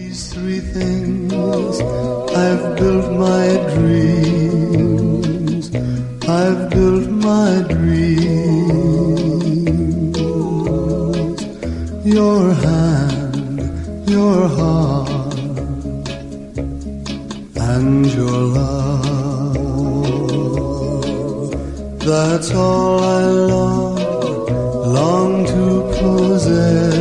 these three things I've built my dreams. I've built my dreams. Your hand, your heart, and your love. That's all I long to possess.